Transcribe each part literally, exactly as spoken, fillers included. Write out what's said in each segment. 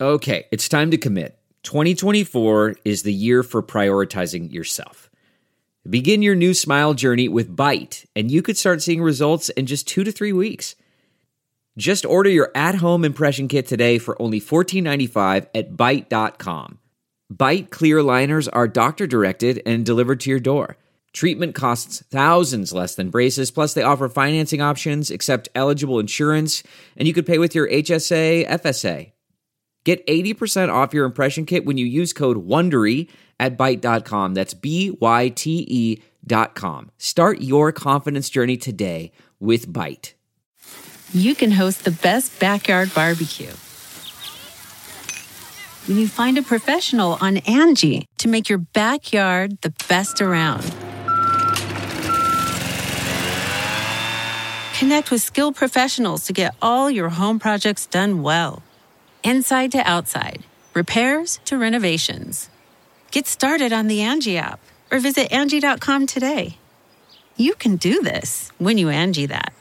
Okay, it's time to commit. twenty twenty-four is the year for prioritizing yourself. Begin your new smile journey with Byte, and you could start seeing results in just two to three weeks. Just order your at-home impression kit today for only fourteen ninety-five at byte dot com. Byte clear aligners are doctor-directed and delivered to your door. Treatment costs thousands less than braces, plus they offer financing options, accept eligible insurance, and you could pay with your H S A, F S A. Get eighty percent off your impression kit when you use code WONDERY at byte dot com. That's B Y T E dot com. Start your confidence journey today with Byte. You can host the best backyard barbecue when you find a professional on Angie to make your backyard the best around. Connect with skilled professionals to get all your home projects done well. Inside to outside, repairs to renovations. Get started on the Angie app or visit Angie dot com today. You can do this when you Angie that.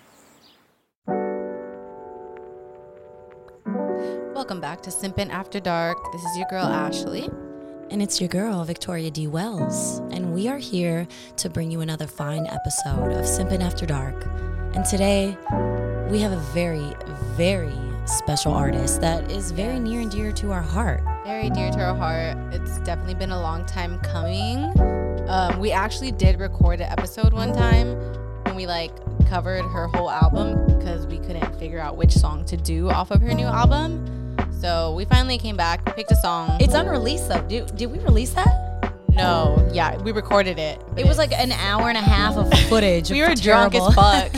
Welcome back to Simpin' After Dark. This is your girl, Ashley. And it's your girl, Victoria D. Wells. And we are here to bring you another fine episode of Simpin' After Dark. And today, we have a very, very special artist that is very near and dear to our heart. Very dear to our heart. It's definitely been a long time coming. Um, we actually did record an episode one time when we like covered her whole album because we couldn't figure out which song to do off of her new album. So we finally came back, picked a song. It's unreleased though. Did, did we release that? No. Yeah, we recorded it. It was like an hour and a half of footage. We were drunk as fuck.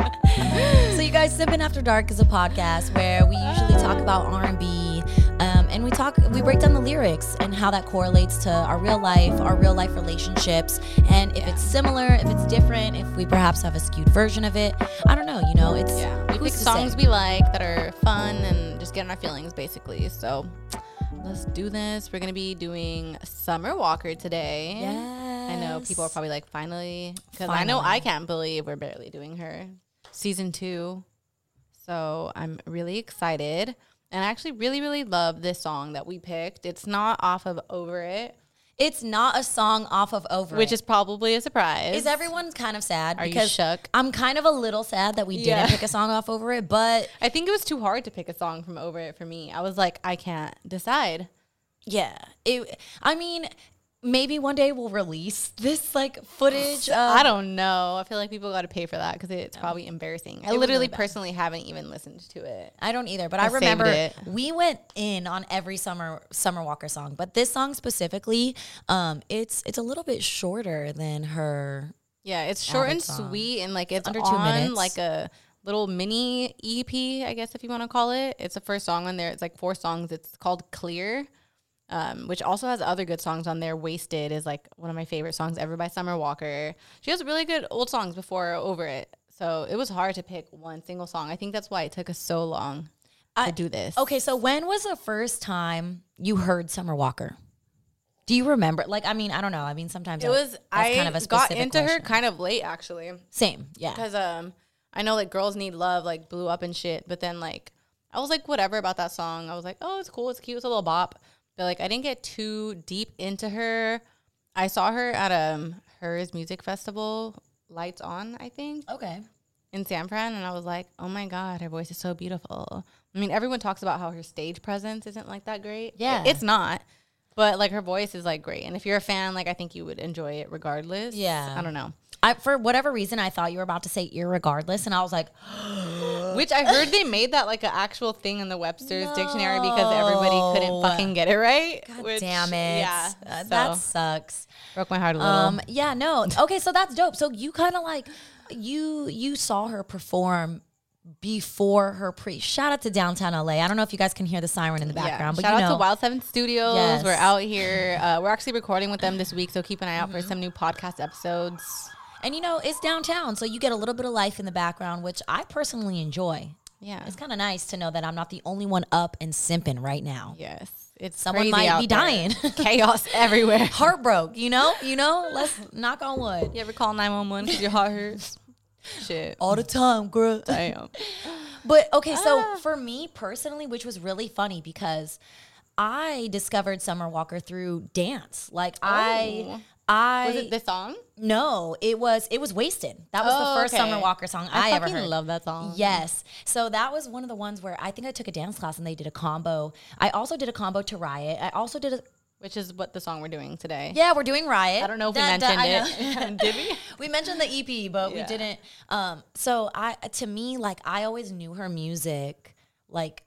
So you guys, Simpin' After Dark is a podcast where we usually talk about R and B, um, and we talk, we break down the lyrics and how that correlates to our real life, our real life relationships, and if yeah. it's similar, if it's different, if we perhaps have a skewed version of it. I don't know, you know, it's yeah. We pick songs say? we like that are fun and just get in our feelings, basically. So let's do this. We're gonna be doing Summer Walker today. Yes. I know people are probably like, finally, because I know I can't believe we're barely doing her. Season two. So I'm really excited. And I actually really, really love this song that we picked. It's not off of Over It. It's not a song off of Over Which It. is probably a surprise. Is everyone kind of sad? Are because you shook? I'm kind of a little sad that we yeah. didn't pick a song off Over It, but I think it was too hard to pick a song from Over It for me. I was like, I can't decide. Yeah. It, I mean, maybe one day we'll release this like footage. Of, I don't know. I feel like people got to pay for that because it's probably embarrassing. I literally really personally haven't even listened to it. I don't either, but I, I remember we went in on every summer Summer Walker song, but this song specifically, um, it's it's a little bit shorter than her. Yeah, it's short and song. sweet, and like it's, it's under two on minutes. Like a little mini E P, I guess if you want to call it. It's the first song on there. It's like four songs. It's called Clear. Um, which also has other good songs on there. Wasted is like one of my favorite songs ever by Summer Walker. She has really good old songs before Over It. So it was hard to pick one single song. I think that's why it took us so long I, to do this. Okay, so when was the first time you heard Summer Walker? Do you remember? Like, I mean, I don't know. I mean, sometimes it was, I kind of a got into question. her kind of late, actually. Same, yeah. Because um, I know like Girls Need Love like blew up and shit. But then like, I was like, whatever about that song. I was like, oh, it's cool. It's cute. It's a little bop. But, like, I didn't get too deep into her. I saw her at um Hers Music Festival, Lights On, I think. Okay. In San Fran. And I was like, oh, my God, her voice is so beautiful. I mean, everyone talks about how her stage presence isn't, like, that great. Yeah. It's not. But, like, her voice is, like, great. And if you're a fan, like, I think you would enjoy it regardless. Yeah. I don't know. I, for whatever reason, I thought you were about to say irregardless, and I was like, which I heard they made that like an actual thing in the Webster's no. dictionary because everybody couldn't fucking get it right. God which, damn it. Yeah. Uh, so. That sucks. Broke my heart a little. Um, yeah, no. Okay, so that's dope. So you kind of like, you you saw her perform before her pre. Shout out to downtown L A. I don't know if you guys can hear the siren in the background, yeah. but shout you know. out to Wild Seven Studios. Yes. We're out here. Uh, we're actually recording with them this week, so keep an eye out mm-hmm. for some new podcast episodes. And, you know, it's downtown, so you get a little bit of life in the background, which I personally enjoy. Yeah. It's kind of nice to know that I'm not the only one up and simping right now. Yes. It's Someone might be dying. Chaos everywhere. Heartbroke, you know? You know? Let's knock on wood. You ever call nine one one because your heart hurts? Shit. All the time, girl. Damn. But, okay, so ah. for me personally, which was really funny because I discovered Summer Walker through dance. Like Oh. I, I Was it this song? no, it was it was Wasted. That was Oh, the first okay. Summer Walker song I, I, ever fucking heard. love that song. Yes. So that was one of the ones where I think I took a dance class and they did a combo. I also did a combo to Riot. I also did a Which is what the song we're doing today. yeah, we're doing Riot. I don't know if we Da- da- mentioned I know. it. Did we? We mentioned the E P, but Yeah. we didn't. Um, so I, to me, like I always knew her music. Like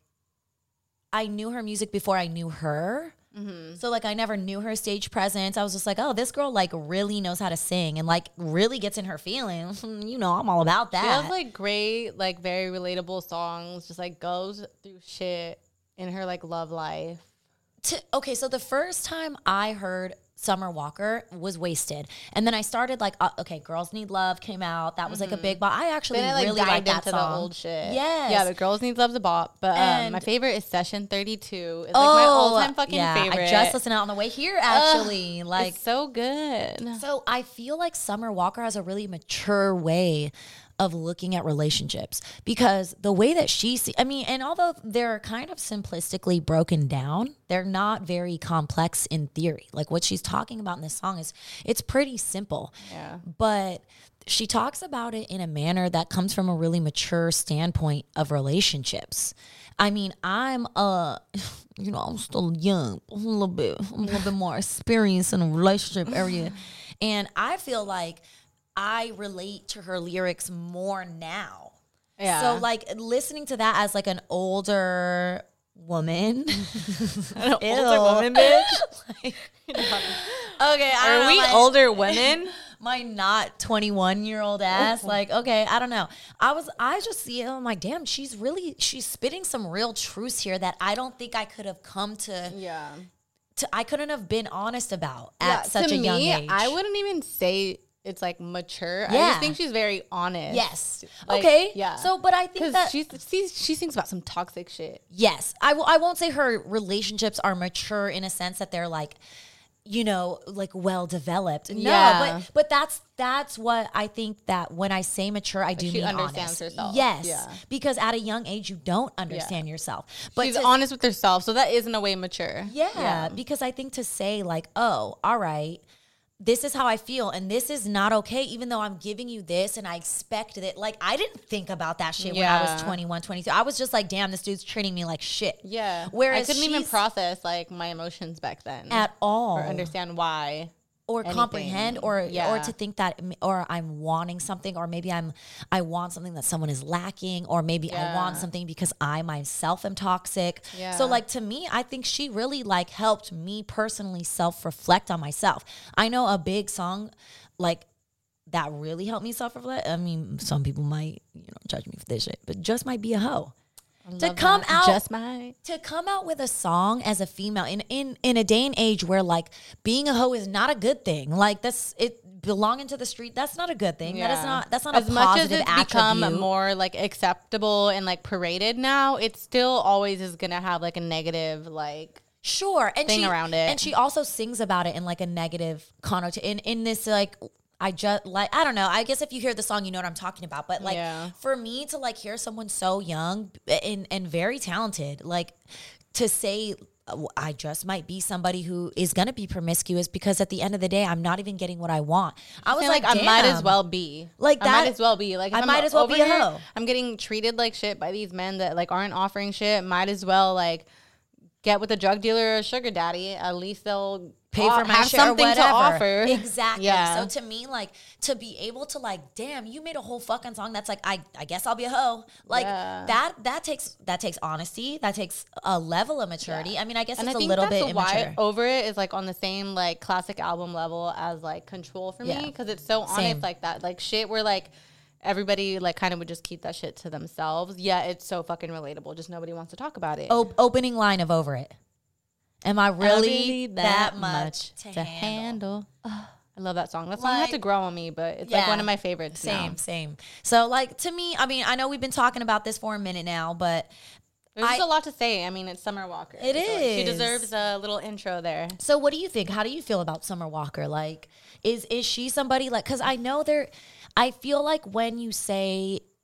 I knew her music before I knew her. Mm-hmm. So like I never knew her stage presence. I was just like, oh, this girl like really knows how to sing and like really gets in her feelings. You know, I'm all about that. She has like great, like very relatable songs. Just like goes through shit in her like love life. To, okay, so the first time I heard Summer Walker was Wasted, and then I started like, uh, okay, Girls Need Love came out. That was like a big bop. I actually Then I like really dived liked that into song. the old shit. Yes. Yeah, but Girls Need Love's a bop. But um, And- my favorite is Session thirty-two. It's Oh, like my all-time fucking yeah, favorite. I just listened out on the way here. Actually, like, It's so good. so I feel like Summer Walker has a really mature way of looking at relationships because the way that she see, I mean, and although they're kind of simplistically broken down, they're not very complex in theory. Like what she's talking about in this song is, it's pretty simple. Yeah. But she talks about it in a manner that comes from a really mature standpoint of relationships. I mean, I'm uh you know, I'm still young, a little bit, I'm a little bit more experienced in a relationship area. And I feel like I relate to her lyrics more now. Yeah. So like listening to that as like an older woman. An older Ew. woman, bitch. Like, okay, I Are don't know, we my- older women? my not twenty-one year old ass. Like, okay, I don't know. I was, I just see it. I'm like, damn, she's really, she's spitting some real truths here that I don't think I could have come to, Yeah. to I couldn't have been honest about at such to a me, young age. I wouldn't even say it's like mature. I Yeah. just think she's very honest. Yes. Like, okay. Yeah. So, but I think because that, she's, she's she sings about some toxic shit. yes, I w- I won't say her relationships are mature in a sense that they're like, you know, like well developed. No, Yeah. but but that's that's what I think that when I say mature, I do she mean understands honest. herself. Yes, Yeah. because at a young age you don't understand yourself. But she's to- honest with herself, so that is in a way mature. yeah, because I think to say like, oh, all right, this is how I feel and this is not okay, even though I'm giving you this and I expected it. Like, I didn't think about that shit when I was Yeah. twenty-one, twenty-two. I was just like, damn, this dude's treating me like shit. Yeah. Whereas I couldn't even she's- process like my emotions back then At all. or understand why. or anything. comprehend or Yeah. or to think that or I'm wanting something or maybe I'm I want something that someone is lacking or maybe I want Yeah. something because I myself am toxic. Yeah. So like to me, I think she really like helped me personally self-reflect on myself. I know a big song like that really helped me self-reflect. I mean, some people might, you know, judge me for this shit, but Just Might Be a Hoe. To Love come that. out Just my to come out with a song as a female in, in in a day and age where like being a hoe is not a good thing. Like that's it belonging to the street, that's not a good thing. That is not that's not as a much as positive it's attribute. become more like acceptable and like paraded now. It still always is gonna have like a negative like sure and thing she, around it. and she also sings about it in like a negative connotation in in this like I just like I don't know. I guess if you hear the song, you know what I'm talking about. But like Yeah. for me to like hear someone so young and and very talented, like to say uh, I just might be somebody who is gonna be promiscuous because at the end of the day, I'm not even getting what I want. I was I feel like, I might as damn. well be Like I that- might as well be like if I I'm might as well over be a here, hoe. I'm getting treated like shit by these men that like aren't offering shit. Might as well like get with a drug dealer or a sugar daddy. At least they'll pay for my have shit or something whatever. to offer. Exactly. Yeah. So to me, like to be able to like, damn, you made a whole fucking song that's like, I, I guess I'll be a hoe. Like Yeah. that that takes that takes honesty. That takes a level of maturity. I mean, I guess And it's I a think little that's bit why immature. Over It is like on the same like classic album level as like Control for Yeah. me because it's so honest Same. like that. Like shit where like everybody like kind of would just keep that shit to themselves. Yeah, it's so fucking relatable. Just nobody wants to talk about it. O- opening line of Over It. Am I really, Really that much to, to handle? handle? Ugh, I love that song. That song had Like- to grow on me, but it's like Yeah. one of my favorites. Same, now. same. So like to me, I mean, I know we've been talking about this for a minute now, but There's just I- a lot to say. I mean, it's Summer Walker. It So, like, She is. deserves a little intro there. So what do you think? How do you feel about Summer Walker? Like, is is she somebody like? Because I know there, I feel like when you say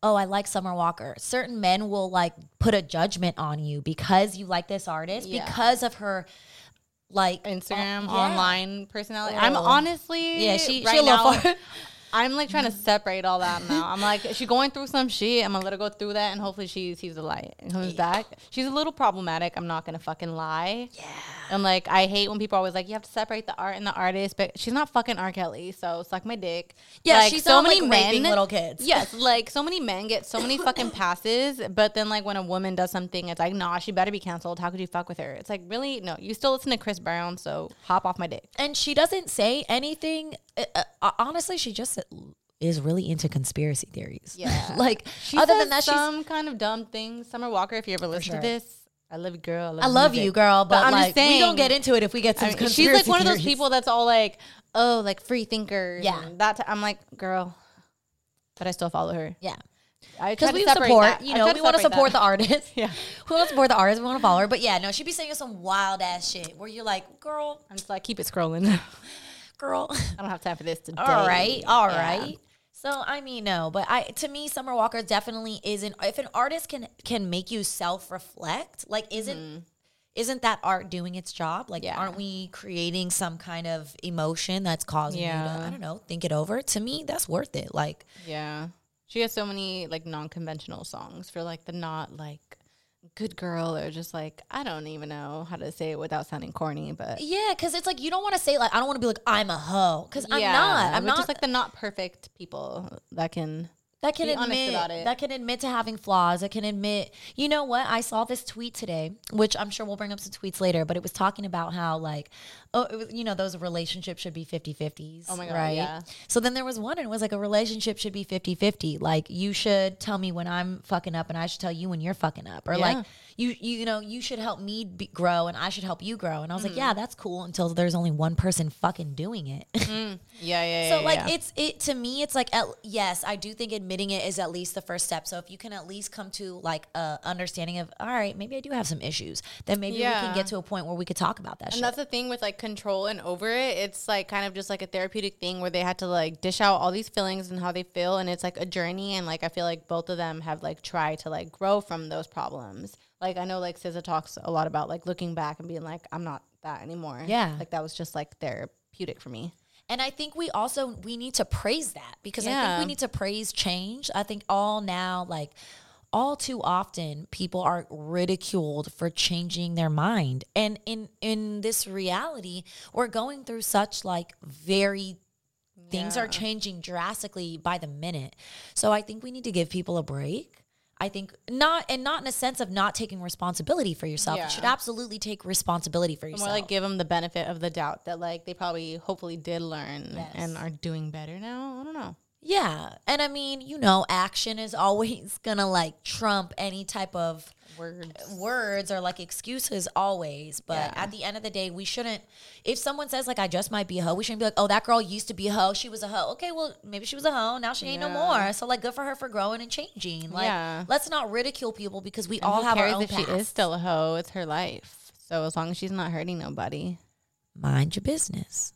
oh, I like Summer Walker. Certain men will like put a judgment on you because you like this artist, Yeah. because of her like Instagram, uh, yeah. online personality. Oh. I'm honestly, Yeah, she- right she a little now, far. I'm like trying to separate all that now. I'm like, is she going through some shit? I'm gonna let her go through that, and hopefully she sees the light and comes back. She's a little problematic. I'm not gonna fucking lie. Yeah. And like, I hate when people are always like, you have to separate the art and the artist, but she's not fucking R. Kelly, so suck my dick. Yeah, like, she's so not, many like, men, raping little kids. Yes, like so many men get so many fucking passes, but then like when a woman does something, it's like, nah, she better be canceled. How could you fuck with her? It's like, really? No, you still listen to Chris Brown, so hop off my dick. And she doesn't say anything. Uh, uh, honestly, she just is really into conspiracy theories. Yeah. like She other says than that, she's some kind of dumb things. Summer Walker, if you ever listen sure. to this, I love you, girl. I love, I love music. you, girl, but, I'm like just saying, we don't get into it if we get some I mean, conspiracy she's like one of those theories. people that's all like, oh, like free thinkers. Yeah. and that. T- I'm like, girl, but I still follow her. Yeah. I Because try to we separate support, that. you I know, try we want to separate support that. the artist. Yeah. We want to support the artist. We want to follow her. But yeah, no, she be saying some wild ass shit where you're like, girl, I'm just like, keep it scrolling. girl. I don't have time for this today. All right, all Yeah. right. So I mean, no, but I to me, Summer Walker definitely isn't. If an artist can can make you self reflect, like isn't mm-hmm. isn't that art doing its job? Like, yeah. aren't we creating some kind of emotion that's causing yeah. you to, I don't know, think it over? To me, that's worth it. Like, yeah, she has so many like non conventional songs for like the not like good girl or just like, I don't even know how to say it without sounding corny, but yeah, because it's like you don't want to say like, I don't want to be like, I'm a hoe, because yeah, I'm not. I'm but not just like the not perfect people that can that can be honest admit about it. that can admit to having flaws. That can admit, you know what? I saw this tweet today, which I'm sure we'll bring up some tweets later, but it was talking about how like, oh, it was, you know, those relationships should be fifty-fifties. Oh my God, right? yeah. So then there was one, and it was like a relationship should be fifty-fifty. Like, you should tell me when I'm fucking up, and I should tell you when you're fucking up, or Yeah. like you, you, you know, you should help me be, grow, and I should help you grow. And I was mm. like, yeah, that's cool until there's only one person fucking doing it. Mm. Yeah, yeah, So yeah, like yeah. it's it to me it's like at, yes, I do think admitting it is at least the first step. So if you can at least come to like a understanding of, all right, maybe I do have some issues, then maybe Yeah. we can get to a point where we could talk about that And shit. that's the thing with like control and over it. It's like kind of just like a therapeutic thing where they had to like dish out all these feelings and how they feel, and it's like a journey. And like I feel like both of them have like tried to like grow from those problems. Like I know like S Z A talks a lot about like looking back and being like, I'm not that anymore. Yeah. Like that was just like therapeutic for me. And I think we also, we need to praise that, because I Yeah. think we need to praise change. I think all now, like all too often, people are ridiculed for changing their mind. And in, in this reality, we're going through such like very, things Yeah. are changing drastically by the minute. So I think we need to give people a break. I think not, and not in a sense of not taking responsibility for yourself. Yeah. You should absolutely take responsibility for yourself. More like give them the benefit of the doubt that like they probably hopefully did learn Yes. and are doing better now. I don't know. Yeah. And I mean, you know, action is always gonna like trump any type of Words. words or like excuses always. But Yeah. at the end of the day, we shouldn't, if someone says like, I just might be a hoe, we shouldn't be like, oh, that girl used to be a hoe. She was a hoe. Okay, well, maybe she was a hoe. Now she ain't no Yeah. more. So like, good for her for growing and changing. Like, Yeah. let's not ridicule people, because we And all who have our cares own if past. she is still a hoe? It's her life. So as long as she's not hurting nobody. Mind your business.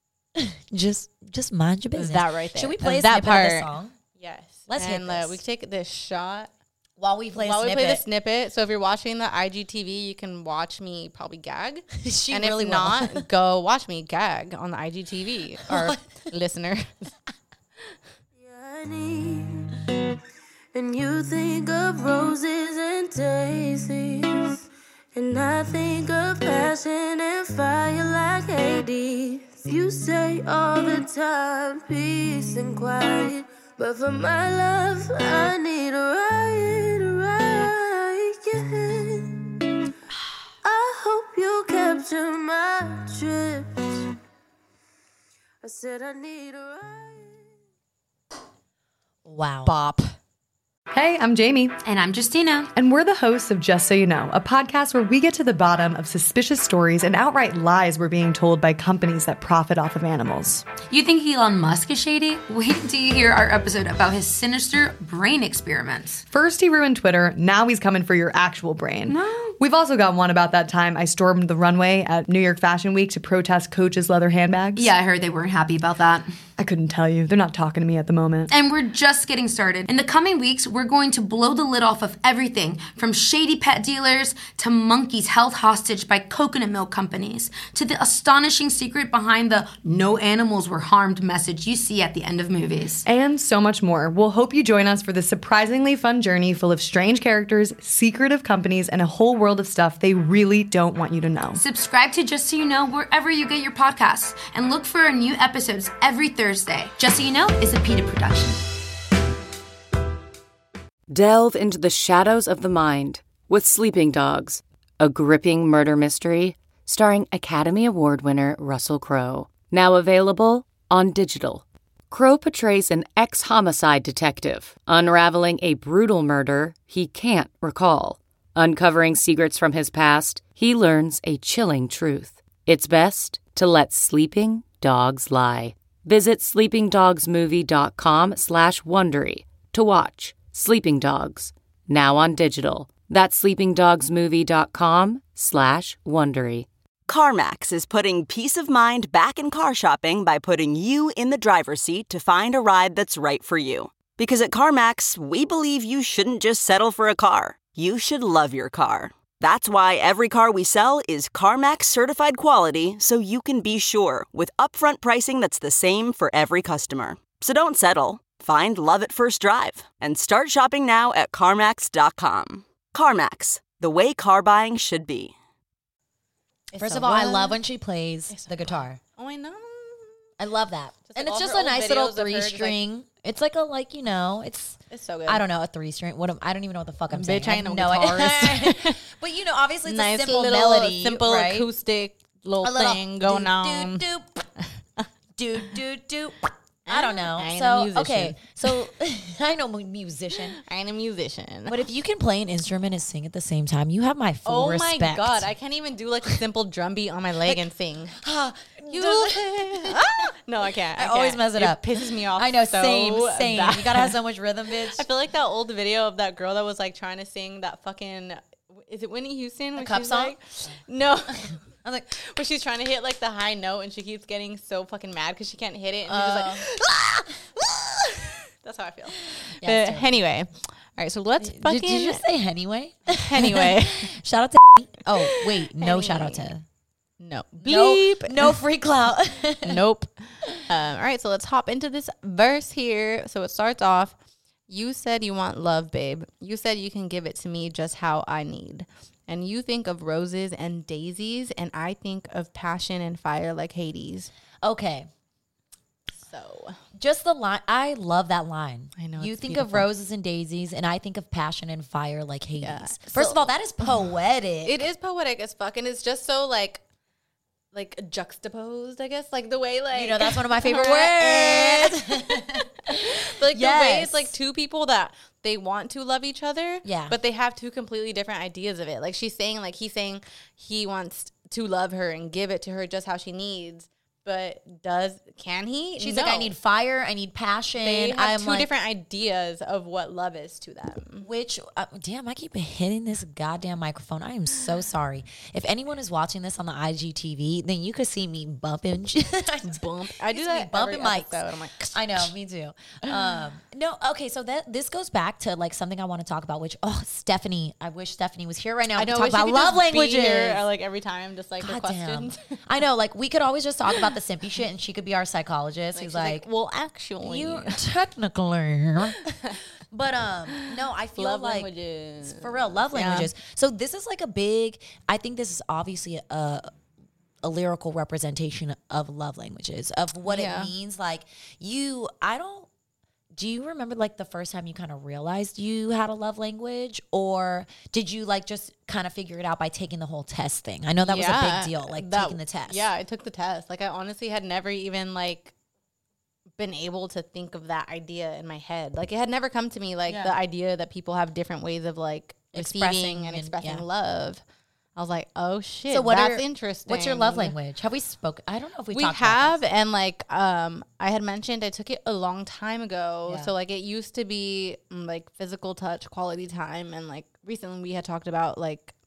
just, just mind your business. That right there. Should we play a That snippet of this part. song Yes. Let's hit and uh, this. we take this shot while we play a while we snippet? play the snippet. So if you're watching the I G T V, you can watch me probably gag. She and really if will. not, go watch me gag on the I G T V. Or listener. And you think of roses and daisies, and I think of passion and fire like Hades. You say all the time, peace and quiet, but for my love, I need a riot, a riot, yeah. I hope you capture my drift. I said I need a riot. Wow. Bop. Hey, I'm Jamie. And I'm Justina. And we're the hosts of Just So You Know, a podcast where we get to the bottom of suspicious stories and outright lies we're being told by companies that profit off of animals. You think Elon Musk is shady? Wait until you hear our episode about his sinister brain experiments. First he ruined Twitter, now he's coming for your actual brain. No. We've also got one about that time I stormed the runway at New York Fashion Week to protest Coach's leather handbags. Yeah, I heard they weren't happy about that. I couldn't tell you. They're not talking to me at the moment. And we're just getting started. In the coming weeks, we're going to blow the lid off of everything from shady pet dealers to monkeys held hostage by coconut milk companies to the astonishing secret behind the no animals were harmed message you see at the end of movies. And so much more. We'll hope you join us for this surprisingly fun journey full of strange characters, secretive companies, and a whole world of stuff they really don't want you to know. Subscribe to Just So You Know wherever you get your podcasts and look for our new episodes every Thursday. Just So You Know is a PETA production. Delve into the shadows of the mind with Sleeping Dogs, a gripping murder mystery starring Academy Award winner Russell Crowe. Now available on digital. Crowe portrays an ex-homicide detective unraveling a brutal murder he can't recall. Uncovering secrets from his past, he learns a chilling truth. It's best to let sleeping dogs lie. Visit sleepingdogsmovie.com slash Wondery to watch Sleeping Dogs, now on digital. That's sleepingdogsmovie.com slash Wondery. CarMax is putting peace of mind back in car shopping by putting you in the driver's seat to find a ride that's right for you. Because at CarMax, we believe you shouldn't just settle for a car. You should love your car. That's why every car we sell is CarMax certified quality, so you can be sure with upfront pricing that's the same for every customer. So don't settle. Find love at first drive and start shopping now at CarMax dot com. CarMax, the way car buying should be. First of all, I love when she plays the guitar. Oh, I know. I love that. Just and like it's all just her a old nice little videos of her three just, like- string. It's like a, like, you know, it's, It's so good. I don't know, a three string. What am, I don't even know what the fuck I'm saying. Bitch, I ain't have no idea. guitarist. But, you know, obviously it's Nice a simple little, melody. simple right? acoustic little, A little thing going do, on. Do, do, do, do, do. I don't know. I ain't a So, musician. okay. So, I know mu- musician. I ain't a musician. But if you can play an instrument and sing at the same time, you have my full Oh respect. my god, I can't even do like a simple drum beat on my leg and sing. You, No, I can't. I, I, always can't. mess it, up. pisses me off. I know, so same, same. bad. You gotta have so much rhythm, bitch. I feel like that old video of that girl that was like trying to sing that fucking. Is it Whitney Houston? A where cup she's song? Like, no. I'm like, Where she's trying to hit like the high note and she keeps getting so fucking mad because she can't hit it and she's Uh. just like. "Ah! Ah!" That's how I feel. Yeah, but it's anyway, all right. So let's did, fucking. did you just say anyway? Anyway. Shout out to. Oh wait, no Anyway. shout out to. No. No, Beep. no free clout. Nope. Um, all right, so let's hop into this verse here. So it starts off, you said you want love, babe. You said you can give it to me just how I need. And you think of roses and daisies, and I think of passion and fire like Hades. Okay, So just the line. I love that line. I know, You it's think of beautiful. roses and daisies, and I think of passion and fire like Hades. Yeah. First So- of all, that is poetic. it is poetic as fuck, and it's just so like, like juxtaposed, I guess. Like the way like You know, that's one of my favorite Right. words. But like the way Yes. it's like two people that they want to love each other, Yeah. but they have two completely different ideas of it. Like she's saying, like he's saying he wants to love her and give it to her just how she needs, but does can he? She's No. like, I need fire, I need passion. They have I'm two like, different ideas of what love is to them. Which, uh, damn, I keep hitting this goddamn microphone. I am so sorry. If anyone is watching this on the I G T V, then you could see me bumping. Bump. I do Used to be that bumping every mics. episode. I'm like, I know, me too. Um, no, okay, so that this goes back to like something I want to talk about. Which, oh, Stephanie, I wish Stephanie was here right now I to know. talk we should about just love be languages. here, uh, like every time, just like the Goddamn. questions. I know, like we could always just talk about the simpy shit, and she could be our psychologist. Like, who's she's like, like, well, actually, you technically, but um, no, I feel love like languages for real love Yeah. languages. So this is like a big. I think this is obviously a. a lyrical representation of love languages, of what Yeah. it means. Like you, I don't, do you remember like the first time you kind of realized you had a love language, or did you like just kind of figure it out by taking the whole test thing? I know that was a Yeah, big deal, like that- taking the test. Yeah, I took the test. Like I honestly had never even like been able to think of that idea in my head. Like it had never come to me like Yeah. the idea that people have different ways of like Expressing receiving and and- expressing yeah. love. I was like, oh shit, So what that's are, interesting. What's your love language? Have we spoke? I don't know if we, We talked have, about and like um, I had mentioned, I took it a long time ago. Yeah. So like it used to be mm, like physical touch, quality time, and like recently we had talked about like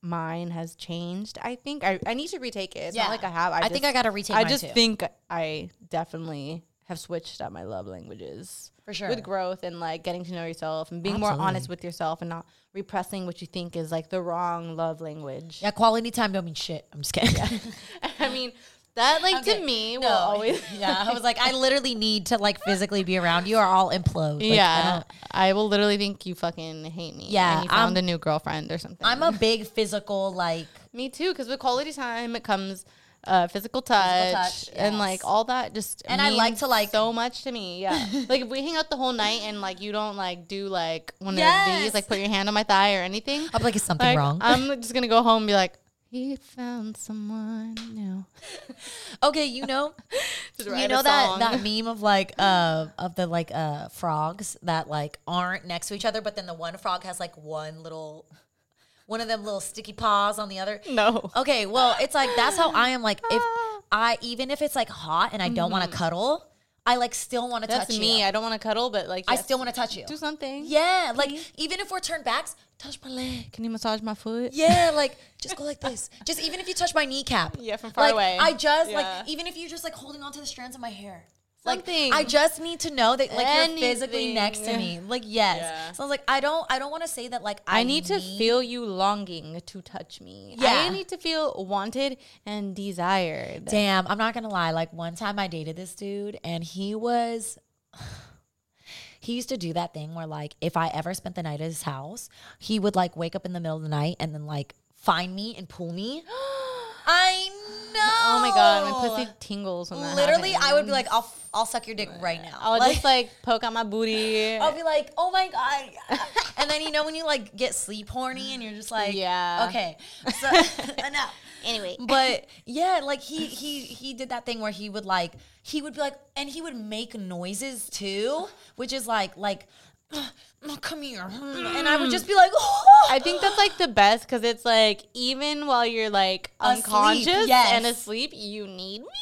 mine has changed. I think I, I need to retake it. It's Yeah. not like I have. I, I just, think I gotta retake I mine just too. think I definitely have switched up my love languages. For sure. With growth and like getting to know yourself and being more Absolutely. honest with yourself and not repressing what you think is like the wrong love language. Yeah, quality time don't mean shit. I'm just kidding. Yeah. I mean, that like Okay. to me No. will always. Yeah, I was like, I literally need to like physically be around you or I'll implode. Like, I yeah, don't- I, will literally think you fucking hate me. Yeah, and you found I'm- a new girlfriend or something. I'm a big physical like. me too, because with quality time it comes uh, physical touch, touch, and yes. like all that. Just And I like means to, like- so much to me. Yeah, like if we hang out the whole night and like you don't like do like one Yes. of these, like put your hand on my thigh or anything. I'm like, is something Like, wrong? I'm just gonna go home and be like, he found someone new. Okay, you know, Just you write know a that song. that meme of like uh of the like uh frogs that like aren't next to each other, but then the one frog has like one little one of them little sticky paws on the other. No. Okay, well, it's like that's how I am. Like if I even if it's like hot and I don't want to cuddle, I like still want to touch That's me. you. I don't want to cuddle, but like I yes, still want to touch you. do something. Yeah, like even if we're turned backs, touch my leg. Can you massage my foot? Yeah, like just go like this. Just even if you touch my kneecap. Yeah, from far like, away. I just Yeah. like even if you're just like holding onto the strands of my hair. Something. Like I just need to know that like you're physically Anything. next to me. Like yes. Yeah. So I was like, I don't I don't want to say that like I, I need to feel you longing to touch me. Yeah. I need to feel wanted and desired. Damn, I'm not gonna lie. Like one time I dated this dude and he was he used to do that thing where like if I ever spent the night at his house, he would like wake up in the middle of the night and then like find me and pull me. I know. Oh my god, my pussy tingles when that Literally, happens. I would be like, I'll I'll suck your dick right now. I'll Like, just like poke out my booty. I'll be like, oh my god. And then you know when you like get sleep horny and you're just like, Yeah. okay. So enough. Anyway. But yeah, like he he he did that thing where he would like he would be like and he would make noises too, which is like like oh, come here. And I would just be like, oh. I think that's like the best because it's like even while you're like Asleep, unconscious yes. and asleep, you need me.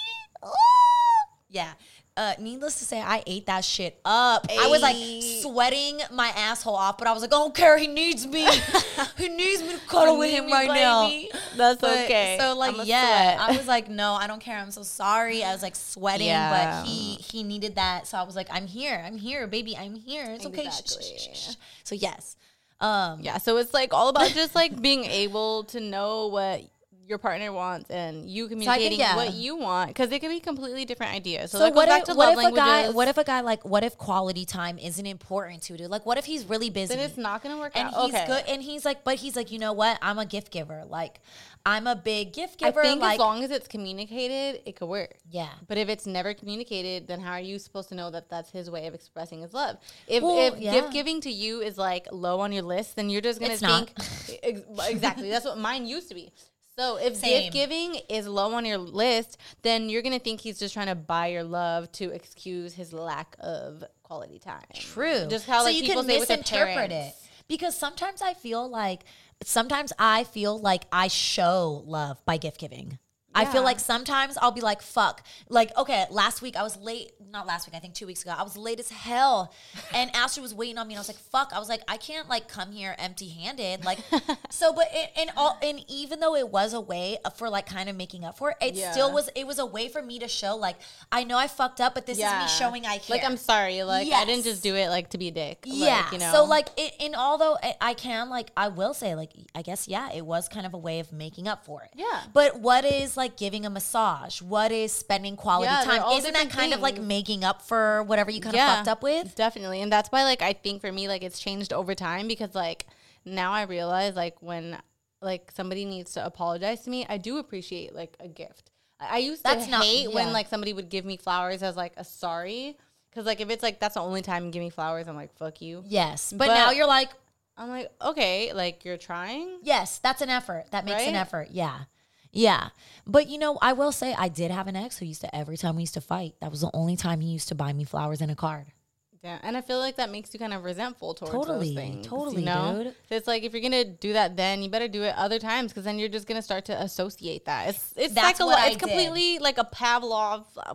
Yeah. Uh, needless to say, I ate that shit up. I was like Ayy. sweating my asshole off, but I was like, I don't care. He needs me. He needs me to cuddle with need him me, right now. baby. That's But- okay. So like, I'ma yeah, sweat. I was like, no, I don't care. I'm so sorry. I was like sweating, Yeah. but he he needed that. So I was like, I'm here. I'm here, baby. I'm here. It's okay. Shh, shh, shh, shh, shh. So yes. Um, Yeah, so it's like all about just like being able to know what your partner wants and you communicating yeah. what you want because it can be completely different ideas. So, So that goes what back if, to what love if a languages. guy what if a guy like what if quality time isn't important to you? Like what if he's really busy? then it's not gonna work and out. he's okay. good and he's like but he's like, you know what? I'm a gift giver. Like I'm a big gift I giver. think like as long as it's communicated, it could work. yeah. But if it's never communicated, then how are you supposed to know that that's his way of expressing his love? If, Well, if yeah. gift giving to you is like low on your list, then you're just gonna It's not. think Ex- exactly. That's what mine used to be. So if Same. gift giving is low on your list, then you're gonna think he's just trying to buy your love to excuse his lack of quality time. True. Just how so like you people can say with their misinterpret it. parents. Because sometimes I feel like sometimes I feel like I show love by gift giving. I feel Yeah. like sometimes I'll be like, fuck. Like, okay, last week I was late. Not last week, I think two weeks ago. I was late as hell. And Astrid was waiting on me and I was like, fuck. I was like, I can't like come here empty handed. Like, so, but, it, and all, and even though it was a way for like kind of making up for it, it Yeah. still was, it was a way for me to show like, I know I fucked up, but this is me showing I care. Like I'm sorry. Like I didn't Yes. just do it like to be a dick. Yeah. Like, you know. So like, it, and although I- I can like, I will say like, I guess yeah, it was kind of a way of making up for it. Yeah. But what is like giving a massage? What is spending quality Yeah, they're time? all Isn't that different kind of like things. making up for whatever you kind of fucked up with? Definitely. And that's why like I think for me like it's changed over time because like now I realize like when like somebody needs to apologize to me, I do appreciate like a gift. I, I used That's to not- hate yeah. when like somebody would give me flowers as like a sorry. Cause like if it's like that's the only time you give me flowers, I'm like, fuck you. Yes. But, But- now you're like, I'm like, okay, like you're trying. yes, that's an effort. That makes an Right? effort. Yeah. Yeah. But you know, I will say I did have an ex who used to, every time we used to fight, that was the only time he used to buy me flowers and a card. Yeah, and I feel like that makes you kind of resentful towards Totally, those things. totally, you know? dude. So it's like if you're gonna do that, then you better do it other times because then you're just gonna start to associate that. It's it's That's psycholo- what I It's completely like a Pavlov. Uh,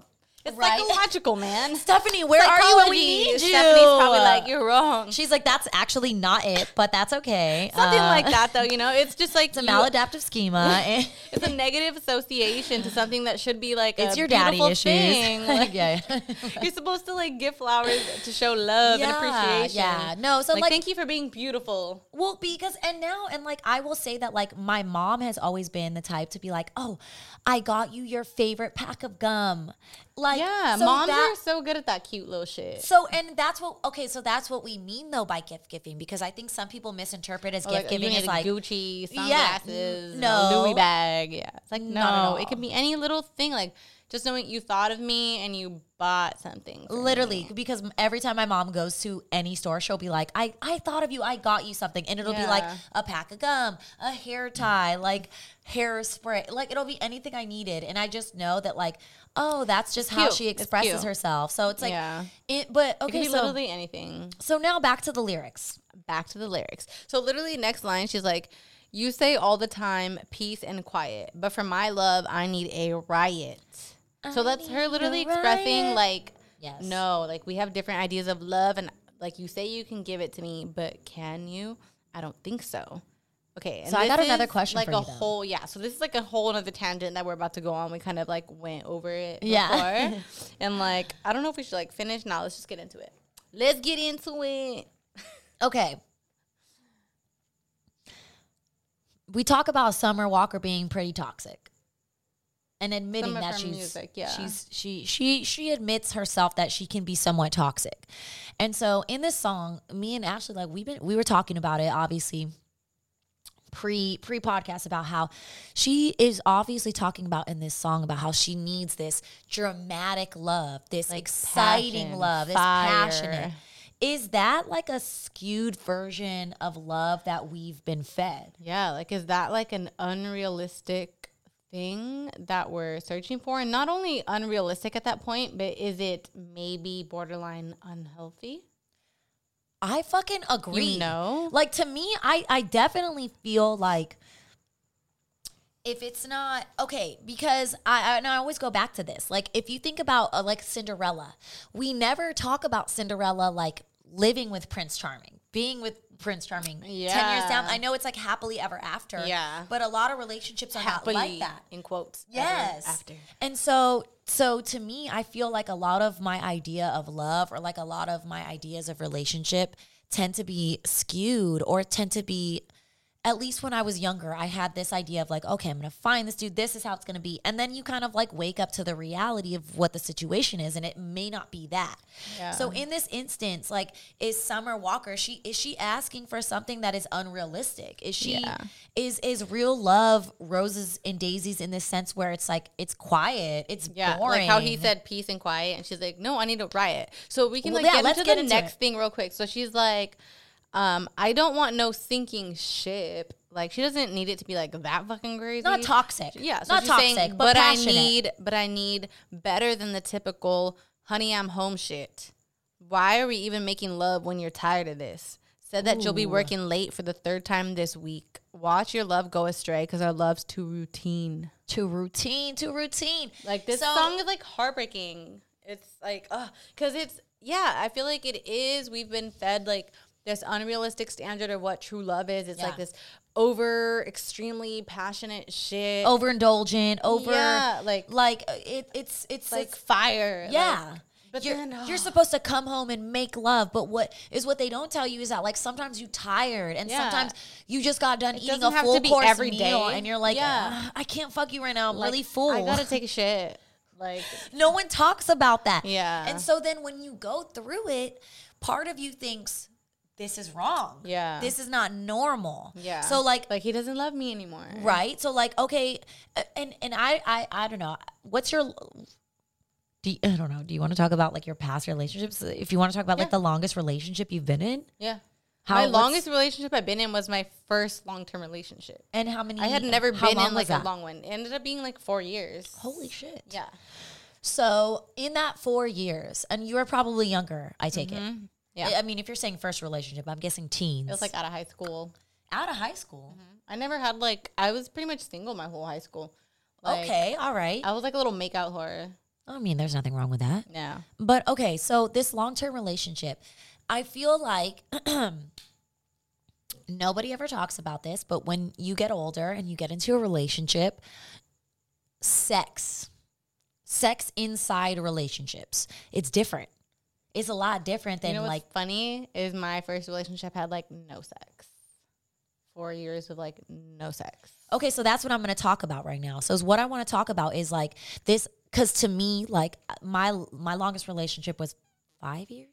It's Right? psychological, man. Stephanie, where are you when we Psychology. need you? Stephanie's probably like, you're wrong. She's like, that's actually not it, but that's okay. Something Uh, like that, though, you know? It's just like... It's a you- maladaptive schema. It's a negative association to something that should be like It's a your daddy beautiful issues. thing. Like, yeah. you're supposed to like give flowers to show love and Yeah, appreciation. yeah. No, so, like, like- thank you for being beautiful. Well, because, and now, and like, I will say that, like, my mom has always been the type to be like, oh, I got you your favorite pack of gum. Like, Yeah, so moms that- are so good at that cute little shit. So, and that's what, okay, so that's what we mean though by gift giving, because I think some people misinterpret as Or, gift like, giving you as need a like, Gucci Yeah, sunglasses, no. no Louis bag. Yeah, it's like no, No. it could be any little thing. Like just knowing you thought of me and you bought something. for literally, me. because every time my mom goes to any store, she'll be like, I, I thought of you, I got you something. And it'll be like Yeah. a pack of gum, a hair tie, like hairspray, like it'll be anything I needed. And I just know that like, oh, that's just how cute. she It's expresses cute. herself. So it's like, Yeah. it, but It could okay, be so, literally anything. so now back to the lyrics. Back to the lyrics. So literally next line, she's like, you say all the time, peace and quiet. But for my love, I need a riot. So I that's her need literally a expressing riot. like, Yes. no, like we have different ideas of love. And like you say you can give it to me, but can you? I don't think so. Okay. And So I this got another is, question like for a you, though. whole, yeah. So this is like a whole other tangent that we're about to go on. We kind of like went over it Yeah. before. And like, I don't know if we should like finish now. Let's just get into it. Let's get into it. Okay. We talk about Summer Walker being pretty toxic and admitting Some of that her she's music, yeah. she's she she she admits herself that she can be somewhat toxic. And so in this song, me and Ashley, like we've been we were talking about it obviously pre pre podcast about how she is obviously talking about in this song about how she needs this dramatic love, this Like exciting passion, love, this fire. passionate. Is that like a skewed version of love that we've been fed? Yeah, like is that like an unrealistic thing that we're searching for? And not only unrealistic at that point, but is it maybe borderline unhealthy? I fucking agree. You know? Like to me, I, I definitely feel like if it's not okay, because I, I and I always go back to this. Like if you think about uh, like Cinderella, we never talk about Cinderella like living with Prince Charming, being with Prince Charming ten years Yeah. down. I know it's like happily ever after. Yeah. But a lot of relationships are Happily, not like that. in quotes. ever Yes. After. And so so to me, I feel like a lot of my idea of love or like a lot of my ideas of relationship tend to be skewed or tend to be, at least when I was younger, I had this idea of like, okay, I'm going to find this dude. This is how it's going to be. And then you kind of like wake up to the reality of what the situation is. And it may not be that. Yeah. So in this instance, like, is Summer Walker, she, is she asking for something that is unrealistic? Is she, Yeah. is, is real love roses and daisies in this sense where it's like, it's quiet, it's Yeah, boring. like how he said peace and quiet, and she's like, no, I need a riot. So we can Well, like yeah, get let's into get the into next it. thing real quick. So she's like, um, I don't want no sinking ship. Like she doesn't need it to be like that fucking crazy. Not toxic. Yeah, so Not she's toxic, saying, but but I passionate." need, but I need better than the typical honey, I'm home shit. Why are we even making love when you're tired of this? Said that you'll be Ooh. working late for the third time this week. Watch your love go astray because our love's too routine. Too routine, too routine. Like this So- song is like heartbreaking. It's like, uh, cause it's yeah. I feel like it is. We've been fed like this unrealistic standard of what true love is. It's Yeah. like this over extremely passionate shit. Overindulgent, over Yeah, like- like uh, it, it's it's like it's fire. yeah. Like, but you're, then you're oh. supposed to come home and make love, but what is what they don't tell you is that like sometimes you're tired and Yeah. sometimes you just got done eating doesn't a have full to be course every meal day. and you're like, Yeah. "Ugh, I can't fuck you right now. I'm Like, really full. I gotta take a shit. Like No one talks about that. Yeah. And so then when you go through it, part of you thinks this is wrong. Yeah. This is not normal. yeah. So like like he doesn't love me anymore. right? So like okay, uh, and and I I I don't know. What's your do you, I don't know. Do you want to talk about like your past relationships? If you want to talk about like Yeah. the longest relationship you've been in? Yeah. How- my what's- longest relationship I've been in was my first long term relationship. And how many I had never how been long in was like a that? long one. It ended up being like four years. Holy shit. Yeah. So in that four years, and you were probably younger, I take it. Yeah. I I mean, if you're saying first relationship, I'm guessing teens. It was like out of high school. out of high school. I never had like I was pretty much single my whole high school. Like, Okay, all right. I was like a little makeout whore. I mean, there's nothing wrong with that. Yeah. But okay, so this long-term relationship, I feel like nobody ever talks about this, but when you get older and you get into a relationship, sex, sex inside relationships, it's different. It's a lot different than you know what's like funny is my first relationship had like no sex. Four years of like no sex. Okay, so that's what I'm going to talk about right now. So is what I want to talk about is like this, because to me, like my my longest relationship was five years.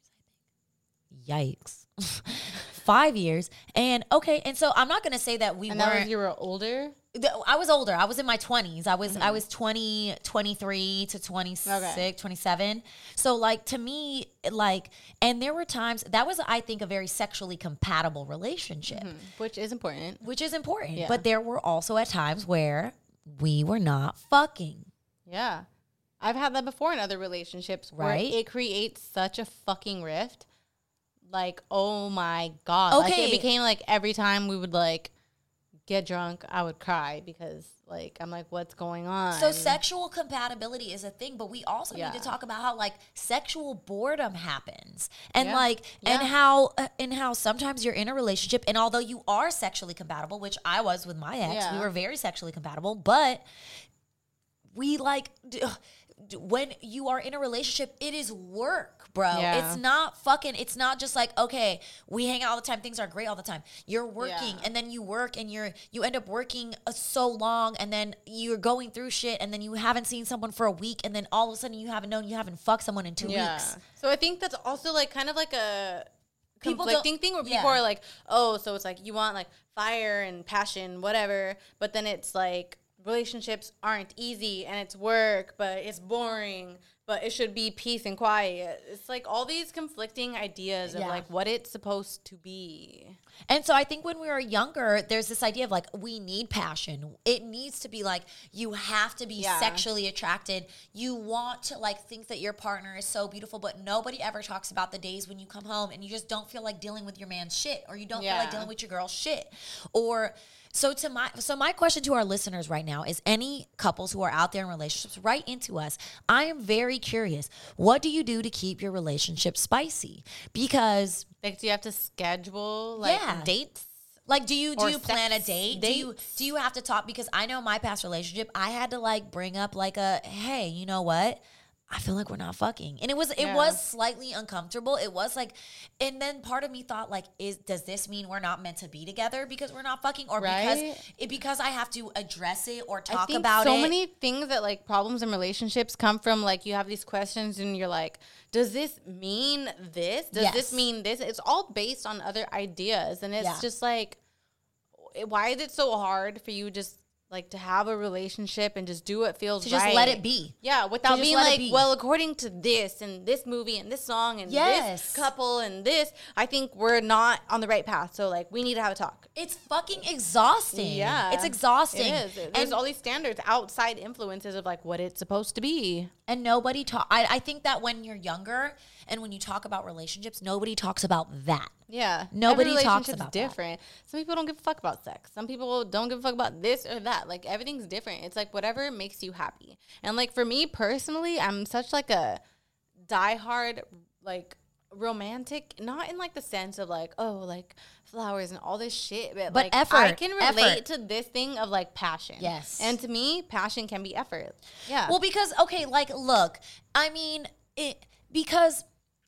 I think. Yikes, five years. And okay, and so I'm not going to say that we and weren't. that was you were older. I was older. I was in my twenties. I was mm-hmm. I was twenty, twenty-three to twenty-six, okay. twenty-seven. So like to me, like, and there were times that was, I think, a very sexually compatible relationship. Mm-hmm. Which is important. Which is important. Yeah. But there were also at times where we were not fucking. Yeah. I've had that before in other relationships where right? it creates such a fucking rift. Like, oh my God. Okay. Like it became like every time we would like get drunk, I would cry because like I'm like, what's going on? So sexual compatibility is a thing, but we also yeah. need to talk about how like sexual boredom happens, and yeah. like yeah. and how uh, and how sometimes you're in a relationship, and although you are sexually compatible, which I was with my ex, yeah. we were very sexually compatible, but we like. D- when you are in a relationship, it is work, bro. Yeah. It's not fucking, it's not just like, okay, we hang out all the time, things are great all the time. You're working yeah. and then you work and you're, you end up working uh, so long, and then you're going through shit, and then you haven't seen someone for a week, and then all of a sudden you haven't known, you haven't fucked someone in two yeah. weeks. So I think that's also like kind of like a People conflicting thing where people yeah. are like, oh, so it's like you want like fire and passion, whatever, but then it's like, relationships aren't easy and it's work, but it's boring, but it should be peace and quiet. It's like all these conflicting ideas of yeah. like what it's supposed to be. And so I think when we were younger, there's this idea of like, we need passion. It needs to be like, you have to be yeah. sexually attracted. You want to like think that your partner is so beautiful, but nobody ever talks about the days when you come home and you just don't feel like dealing with your man's shit, or you don't yeah. feel like dealing with your girl's shit. Or So to my so my question to our listeners right now is, any couples who are out there in relationships, write into us. I am very curious. What do you do to keep your relationship spicy? Because Like, do you have to schedule like Yeah. dates? like, do you do Or you plan a sex date? Do you dates? do you have to talk? Because I know my past relationship, I had to like bring up like a, hey, you know what? I feel like we're not fucking. And it was it Yeah. was slightly uncomfortable. It was like, and then part of me thought like, is does this mean we're not meant to be together because we're not fucking, or because Right? it because I have to address it or I talk think about so it? many things that like problems in relationships come from like you have these questions and you're like, does this mean this? Does Yes. this mean this? It's all based on other ideas, and it's Yeah. just like, why is it so hard for you just like to have a relationship and just do what feels To right? just let it be. Yeah, without just being let it like, be. well, according to this and this movie and this song and Yes. this couple and this, I think we're not on the right path. So like, we need to have a talk. It's fucking exhausting. Yeah, It's exhausting. It is. There's And- all these standards, outside influences of like what it's supposed to be. And nobody talk. I, I think that when you're younger and when you talk about relationships, nobody talks about that. Yeah, Nobody Every talks relationship's about that. different. Some people don't give a fuck about sex. Some people don't give a fuck about this or that. Like everything's different. It's like whatever makes you happy. And like for me personally, I'm such like a diehard like romantic, not in like the sense of like, oh, like flowers and all this shit, but, But like effort, I can relate effort. to this thing of like passion. Yes. And to me, passion can be effort. Yeah. Well, because, okay, like, look, I mean, it, because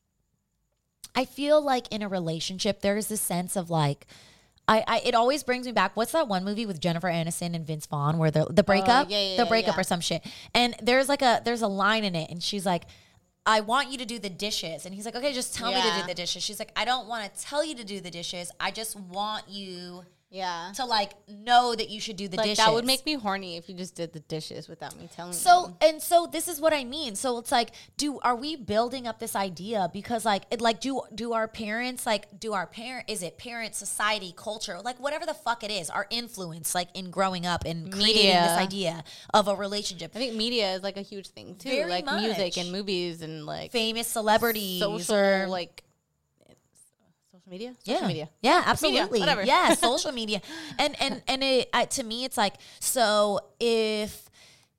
I feel like in a relationship, there's this sense of like, I, I it always brings me back. What's that one movie with Jennifer Aniston and Vince Vaughn where the the breakup, yeah, yeah, the yeah, breakup yeah. or some shit, and there's like a there's a line in it, and she's like, I want you to do the dishes, and he's like, okay, just tell me to Yeah. do the dishes. She's like, I don't want to tell you to do the dishes. I just want you yeah. to like know that you should do the Like dishes. that would make me horny if you just did the dishes without me telling you. So and so this is what I mean. So it's like, do are we building up this idea because like it like do do our parents like do our parent is it parent society culture like whatever the fuck it is our influence like in growing up and creating Media. this idea of a relationship. I think media is like a huge thing too, Very like much. music and movies and like Famous celebrities social or like social media, social yeah. media. Yeah, Media, absolutely. whatever. Yeah, social media. And and and it uh, to me it's like, so if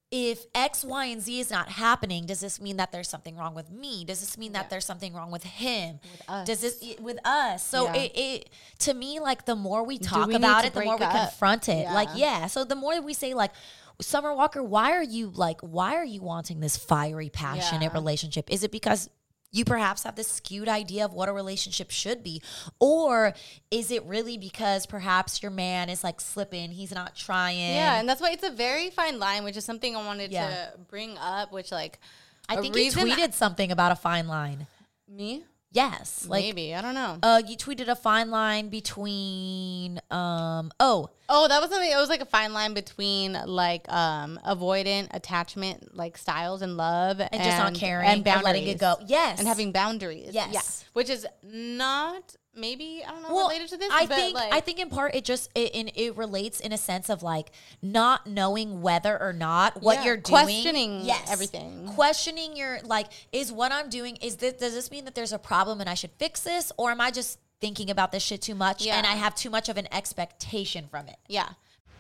if X, Y, and Z is not happening, does this mean that there's something wrong with me? Does this mean Yeah. that there's something wrong with him? With us. Does this with us? So Yeah. it, it to me, like the more we talk we need about to it, the more we break up? confront it. Yeah. Like, yeah. So the more that we say, like, Summer Walker, why are you like, why are you wanting this fiery, passionate Yeah. relationship? Is it because you perhaps have this skewed idea of what a relationship should be? Or is it really because perhaps your man is like slipping, he's not trying? Yeah, and that's why it's a very fine line, which is something I wanted Yeah. to bring up, which like I a think you reason tweeted something about a fine line. me. Yes. Like, Maybe, I don't know. Uh, you tweeted a fine line between, um, oh, Oh, that was something. It was like a fine line between like um avoidant attachment, like styles and love, and, and just not caring and and letting it go. boundaries. Yes. And having boundaries. Yes. Yeah. Which is not maybe I don't know well, related to this. I but think like, I think in part it just it in, it relates in a sense of like not knowing whether or not what Yeah, you're doing, questioning yes, everything. questioning your like is what I'm doing is this does this mean that there's a problem and I should fix this, or am I just thinking about this shit too much Yeah. and I have too much of an expectation from it? yeah.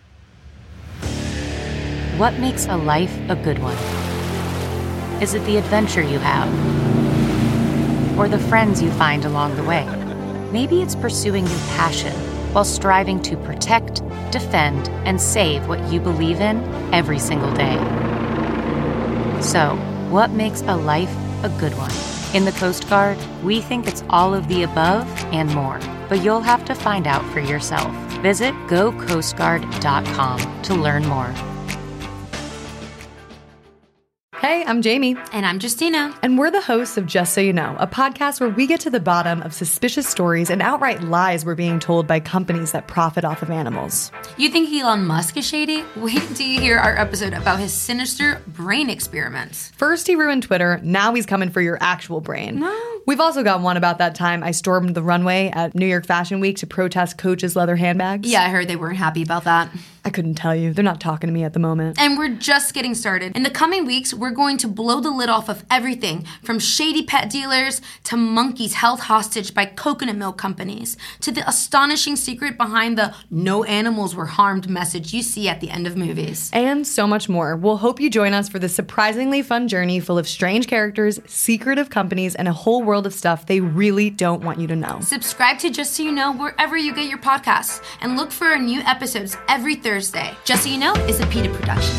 What makes a life a good one? Is it the adventure you have? Or the friends you find along the way? Maybe it's pursuing your passion while striving to protect, defend, and save what you believe in every single day. So, what makes a life a good one? In the Coast Guard, we think it's all of the above and more, but you'll have to find out for yourself. Visit go coast guard dot com to learn more. Hey, I'm Jamie. And I'm Justina. And we're the hosts of Just So You Know, a podcast where we get to the bottom of suspicious stories and outright lies we're being told by companies that profit off of animals. You think Elon Musk is shady? Wait until you hear our episode about his sinister brain experiments. First he ruined Twitter, now he's coming for your actual brain. No. We've also got one about that time I stormed the runway at New York Fashion Week to protest Coach's leather handbags. Yeah, I heard they weren't happy about that. I couldn't tell you. They're not talking to me at the moment. And we're just getting started. In the coming weeks, we're going to blow the lid off of everything from shady pet dealers to monkeys held hostage by coconut milk companies to the astonishing secret behind the no animals were harmed message you see at the end of movies. And so much more. We'll hope you join us for this surprisingly fun journey full of strange characters, secretive companies, and a whole world of stuff they really don't want you to know. Subscribe to Just So You Know wherever you get your podcasts and look for our new episodes every Thursday. Just So You Know is a PETA production.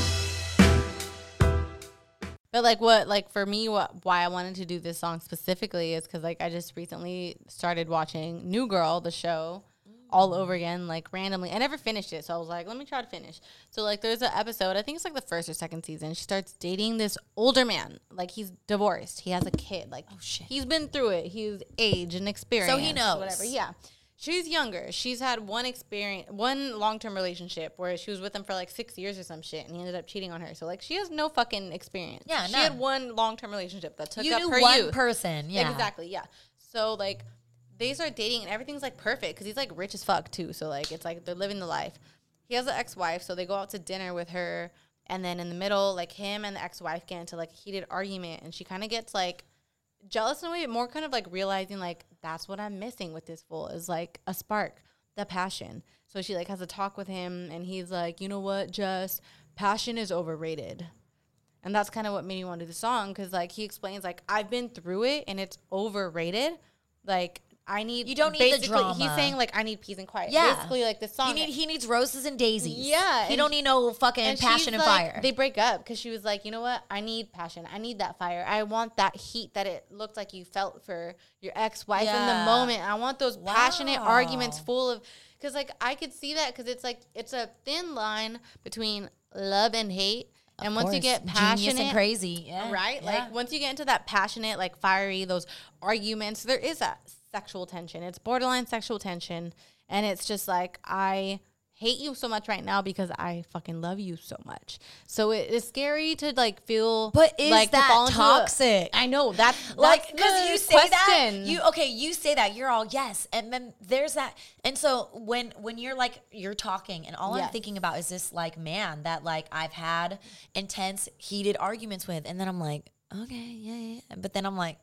But like what, like for me, what why I wanted to do this song specifically is because like I just recently started watching New Girl, the show, all over again, like randomly. I never finished it, so I was like, let me try to finish. So like there's an episode, I think it's like the first or second season. She starts dating this older man, like he's divorced, he has a kid, like oh shit, he's been through it, he's age and experience, So he knows. whatever. Yeah. She's younger. She's had one experience, one long-term relationship where she was with him for like six years or some shit, and he ended up cheating on her. So like, she has no fucking experience. Yeah, she none. had one long-term relationship that took You up knew her one youth. person, yeah. Exactly, yeah. So like, they start dating, and everything's like perfect because he's like rich as fuck too. So like, it's like they're living the life. He has an ex-wife, so they go out to dinner with her, and then in the middle, like him and the ex-wife get into like a heated argument, and she kind of gets like jealous in a way, more kind of like realizing like that's what I'm missing with this fool is like a spark, the passion. So she like has a talk with him, and he's like, you know what, Jess, passion is overrated. And that's kind of what made me want to do the song, because like he explains like I've been through it and it's overrated. Like I need You don't need the basically, drama. He's saying like I need peace and quiet. Yeah. Basically like the song. He need he needs roses and daisies. Yeah, He and don't need no fucking and passion she's and like- fire. They break up because she was like, you know what? I need passion. I need that fire. I want that heat that it looked like you felt for your ex-wife in Yeah. the moment. I want those passionate Wow. arguments full of, because like I could see that, because it's like it's a thin line between love and hate. Of And once you course. get passionate, Genius and crazy, yeah. right? Yeah. Like once you get into that passionate, like fiery, those arguments, there is that sexual tension. It's borderline sexual tension, and it's just like I hate you so much right now because I fucking love you so much. So it is scary to like feel, But is like, to that fall into a- toxic? I know that, Like, that's because the you say that, question. you okay, you say that, you're all yes, and then there's that, and so when when you're like you're talking, and all I'm Yes. thinking about is this like man that like I've had intense, heated arguments with, and then I'm like, okay, yeah, yeah, but then I'm like,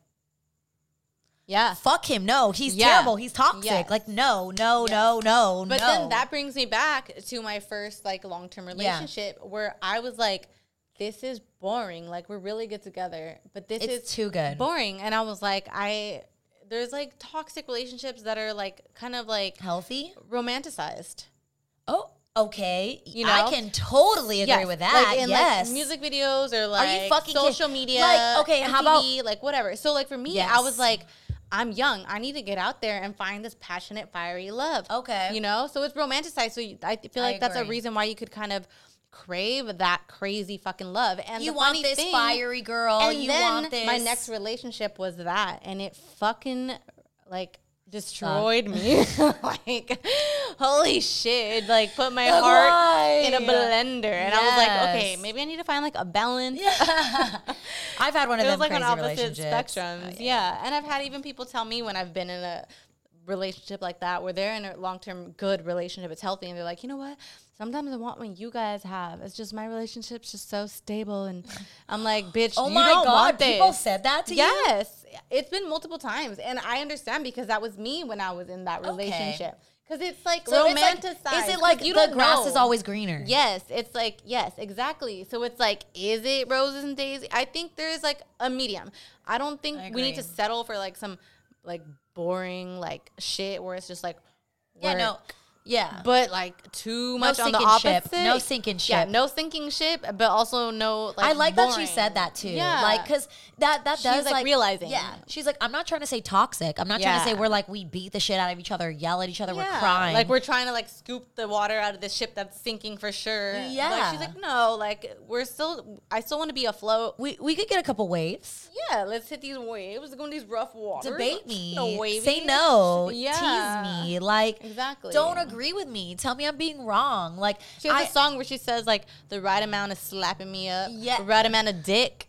yeah. fuck him, no, he's Yeah. terrible, he's toxic, Yes. like no, no, Yes. no, no, But no. then that brings me back to my first like long-term relationship where I was like this is boring. Like, we're really good together, but this It's is too good. boring. And I was like, I, there's like toxic relationships that are like kind of like Healthy? romanticized. Oh, okay. You know? I can totally agree Yes. with that. Like in yes. like music videos or like you fucking social kid- media. like, okay, how M T V, like whatever. So like for me, I was Yes. like, I'm young. I need to get out there and find this passionate, fiery love. Okay. You know? So it's romanticized. So you, I feel like I that's a agree. reason why you could kind of crave that crazy fucking love. And You the want funny this thing, fiery girl. And You then want this. my next relationship was that. And it fucking like destroyed me. Like, holy shit. It, like put my Like, heart why? in a blender. And I was like, okay, Yes. maybe I need to find like a balance. I've had one of It them was like on crazy opposite relationships. spectrums. Yeah. And I've had even people tell me when I've been in a relationship like that where they're in a long-term good relationship, it's healthy, and they're like, you know what? Sometimes I want what you guys have. It's just my relationship's just so stable. And I'm like, bitch, Oh you my don't God, want this. people said that to you? Yes. It's been multiple times. And I understand because that was me when I was in that relationship. Because it's like So it's like- romanticized. is it like 'cause you the don't grass know. is always greener? Yes, it's like, yes, exactly. So it's like, is it roses and daisies? I think there's like a medium. I don't think I we need to agree. settle for like some like boring like shit where it's just like Yeah, no. work. Yeah. But like too much on the sinking ship. opposite. No sinking Yeah, ship. no sinking ship, but also no like I like that she boring. said that too. Yeah. Like, because that, that She's, does like, like realizing. Yeah. She's like, I'm not trying to say toxic. I'm not trying to say Yeah. we're like, we beat the shit out of each other, yell at each other, we're Yeah. crying. Like we're trying to like scoop the water out of the ship that's sinking for sure. Yeah. Like she's like, no, like we're still I still want to be afloat. we, we could get a couple waves. Yeah, let's hit these waves. Go in these rough waters. Debate me. No wavy. Say no. Yeah. Tease me. Like, Exactly. don't agree with me. Tell me I'm being wrong. Like, She has I, a song where she says like the right amount of slapping me up. Yeah. The right amount of dick.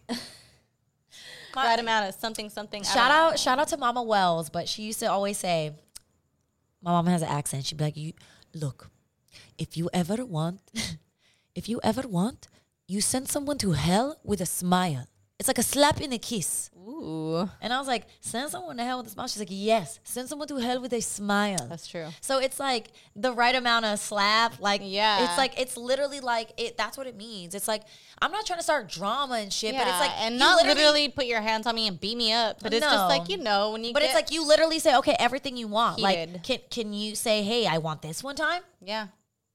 My- right amount of something something. I Shout don't know. out, shout out to Mama Wells, but she used to always say, my mama has an accent. She'd be like, "You look, if you ever want, if you ever want, you send someone to hell with a smile. It's like a slap and a kiss." Ooh. And I was like, "Send someone to hell with a smile." She's like, "Yes, send someone to hell with a smile." That's true. So it's like the right amount of slap. Like, Yeah. it's like, it's literally like, it. That's what it means. It's like, I'm not trying to start drama and shit, but it's like, and you not literally, put your hands on me and beat me up, but it's No. just like, you know, when you But get, it's like you literally say, okay, everything you want. Heated. Like, can can you say, hey, I want this one time? yeah.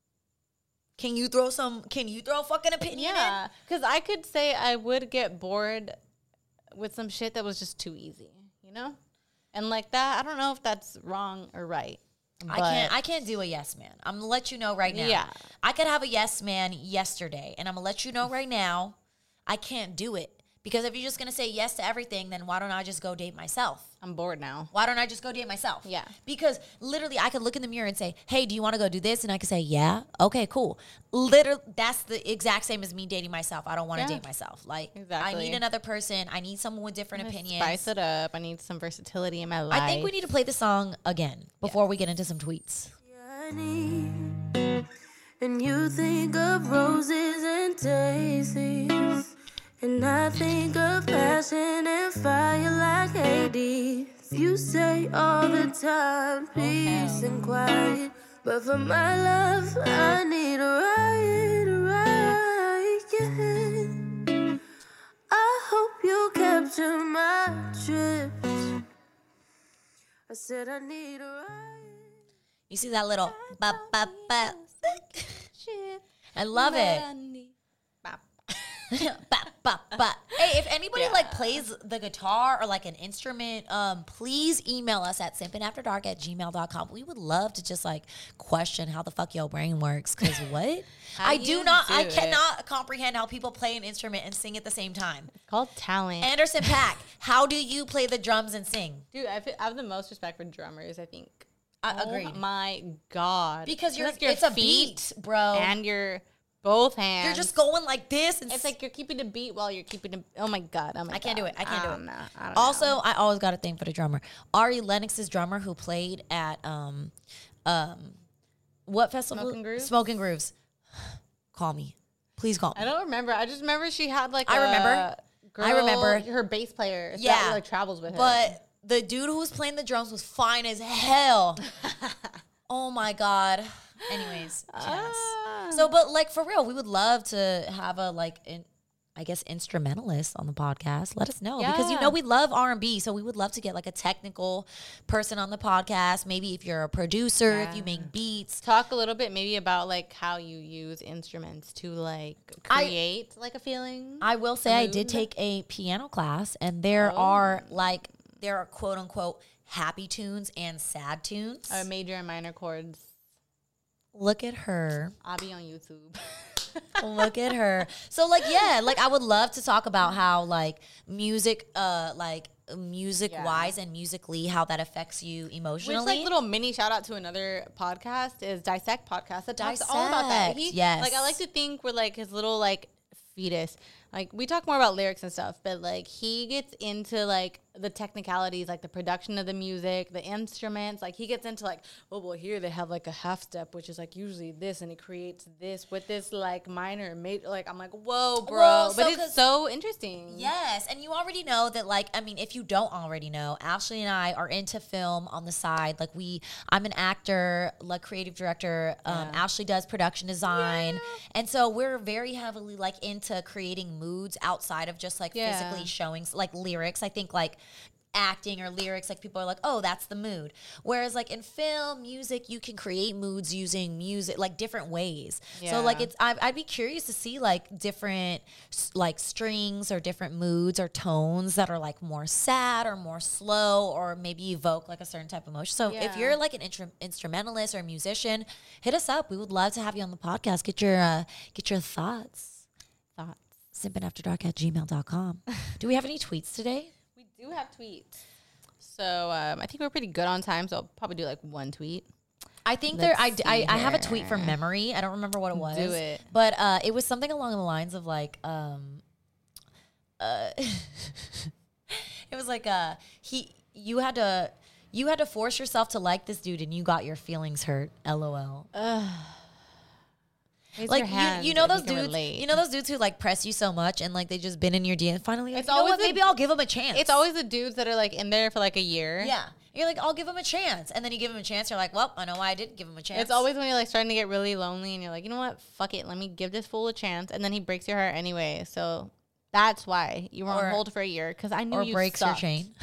Can you throw some? Can you throw a fucking opinion Yeah, because I could say I would get bored with some shit that was just too easy, you know? And like that, I don't know if that's wrong or right. in? I can't. I can't do a yes man. I'm gonna let you know right now. Yeah. I could have a yes man yesterday, and I'm gonna let you know right now, I can't do it because if you're just gonna say yes to everything, then why don't I just go date myself? I'm bored now. Why don't I just go date myself? Yeah. Because literally, I could look in the mirror and say, hey, do you want to go do this? And I could say, yeah. Okay, cool. Literally, that's the exact same as me dating myself. I don't want to Yeah. date myself. Like, I Exactly. need another person. I need someone with different opinions. Spice it up. I need some versatility in my life. I think we need to play the song again before we get into some tweets. And you think of roses and daisies, and I think of passion and fire like Hades. You say all the time, peace and quiet, but for my love, I need a riot, a riot, yeah. I hope you capture my drift. I said I need a riot. You see that little ba ba ba? I love it. ba, ba, ba. Hey, if anybody like plays the guitar or like an instrument, um, please email us at simpinafterdark at gmail dot com. We would love to just like question how the fuck your brain works. Cause what? I do you not, do I it? cannot comprehend how people play an instrument and sing at the same time. It's called talent. Anderson Paak, how do you play the drums and sing? Dude, I, feel, I have the most respect for drummers, I think. I Oh agreed. my God. Because you're, Like your it's a feet beat, bro. and your both hands. You're just going like this. And It's like you're keeping a beat while you're keeping a. Oh my God. Oh my I can't God. do it. I can't do don't it. know. I don't Also, know. I always got a thing for the drummer. Ari Lennox's drummer who played at um um what festival? Smoking Grooves? Smoking Grooves. Call me. Please call me. I don't remember. I just remember she had like I a remember. girl, I remember. her bass player. Yeah. That like travels with her. But the dude who was playing the drums was fine as hell. Oh my God. Anyways, yes. Ah. So, but like for real, we would love to have a like in, I guess, instrumentalists on the podcast, let us know. Yeah. Because, you know, we love R and B, so we would love to get, like, a technical person on the podcast. Maybe if you're a producer, Yeah. if you make beats. Talk a little bit maybe about, like, how you use instruments to, like, create, I, like, a feeling. I will say I did take a piano class, and there oh. are, like, there are, quote-unquote, happy tunes and sad tunes. Uh, major and minor chords. Look at her. I'll be on YouTube. Look at her. So, like, yeah, like, I would love to talk about how, like, music, uh, like, music-wise yeah. and musically, how that affects you emotionally. Which, like, little mini shout-out to another podcast is Dissect Podcast. That Dissect, talks all about that. He, yes. Like, I like to think we're, like, his little, like, fetus. Like, we talk more about lyrics and stuff, but, like, he gets into, like, the technicalities, like the production of the music, the instruments. Like, he gets into, like, oh, well, here they have, like, a half step, which is, like, usually this, and it creates this with this, like, minor, major. Like, I'm like, whoa, bro. Well, but so it's so interesting. Yes, and you already know that, like, I mean, if you don't already know, Ashley and I are into film on the side. Like, we, I'm an actor, like, creative director. Um, yeah. Ashley does production design. Yeah. And so we're very heavily, like, into creating moods outside of just, like, yeah. physically showing, like, lyrics. I think, like, acting or lyrics, like, people are like, oh, that's the mood. Whereas, like, in film, music, you can create moods using music, like, different ways. Yeah. So, like, it's I, I'd be curious to see, like, different, like, strings or different moods or tones that are, like, more sad or more slow or maybe evoke, like, a certain type of emotion. So yeah. if you're, like, an intru- instrumentalist or a musician, hit us up. We would love to have you on the podcast. Get your uh, get your thoughts. Thoughts. simpin after dark at gmail dot com. Do we have any tweets today? Do have tweets. So um, I think we're pretty good on time, so I'll probably do like one tweet. I think Let's there. I, I, I have a tweet from memory. I don't remember what it was. Do it. But uh, it was something along the lines of like, um, uh, it was like uh, he you had to you had to force yourself to like this dude, and you got your feelings hurt. LOL. Ugh. Raise like you, you know those dudes, relate. you know those dudes who like press you so much and like they just been in your D M. Finally, like, it's you know always what? the, Maybe I'll give them a chance. It's always the dudes that are like in there for like a year. Yeah, you're like, I'll give him a chance, and then you give him a chance. You're like, well, I know why I didn't give him a chance. It's always when you're like starting to get really lonely, and you're like, you know what? Fuck it, let me give this fool a chance, and then he breaks your heart anyway. So that's why you were or, on hold for a year because I knew or you breaks sucked. your chain.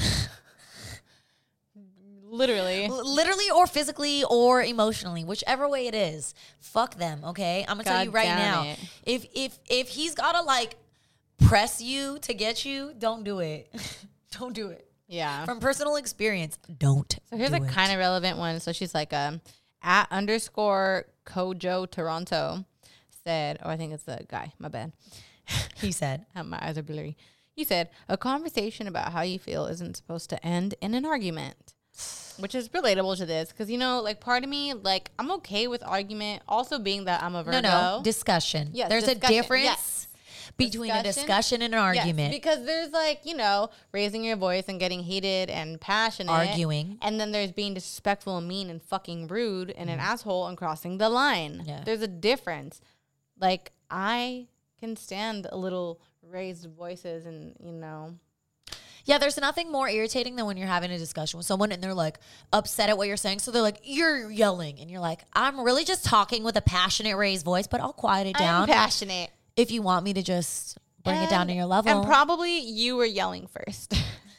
Literally. Literally or physically or emotionally, whichever way it is. Fuck them, okay? I'm gonna God tell you right now. It. If if if he's gotta like press you to get you, don't do it. Don't do it. Yeah. From personal experience, don't. So here's a kind of relevant one. So she's like um at underscore Kojo Toronto said, oh I think it's the guy, my bad. He said, my eyes are blurry. He said, a conversation about how you feel isn't supposed to end in an argument. Which is relatable to this because, you know, like part of me, like I'm okay with argument also being that I'm a Virgo. No, no, discussion. Yes, there's discussion. a difference yes. between discussion. a discussion and an argument. Yes, because there's like, you know, raising your voice and getting heated and passionate. Arguing. And then there's being disrespectful and mean and fucking rude and mm. an asshole and crossing the line. Yeah. There's a difference. Like I can stand a little raised voices and, you know. Yeah, there's nothing more irritating than when you're having a discussion with someone and they're like upset at what you're saying. So they're like, you're yelling. And you're like, I'm really just talking with a passionate raised voice, but I'll quiet it down. I'm passionate. If you want me to just bring and, it down to your level. And probably you were yelling first.